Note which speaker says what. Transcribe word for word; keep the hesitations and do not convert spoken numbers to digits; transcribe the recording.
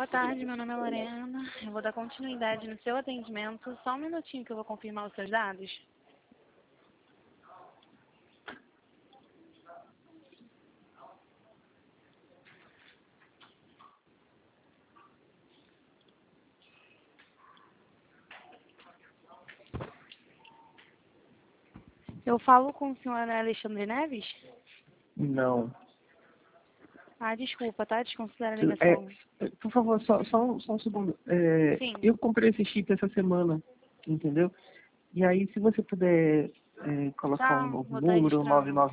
Speaker 1: Boa tarde, meu nome é Lorena. Eu vou dar continuidade no seu atendimento. Só um minutinho que eu vou confirmar os seus dados. Eu falo com o senhor Alexandre Neves?
Speaker 2: Não.
Speaker 1: Ah, desculpa, tá? Desconsidera a
Speaker 2: É,
Speaker 1: ligação.
Speaker 2: por favor, só, só, um- só um segundo. É,
Speaker 1: Sim.
Speaker 2: eu comprei esse chip essa semana, entendeu? E aí, se você puder é, colocar
Speaker 1: Tá,
Speaker 2: um novo
Speaker 1: vou estar
Speaker 2: número,
Speaker 1: registrando.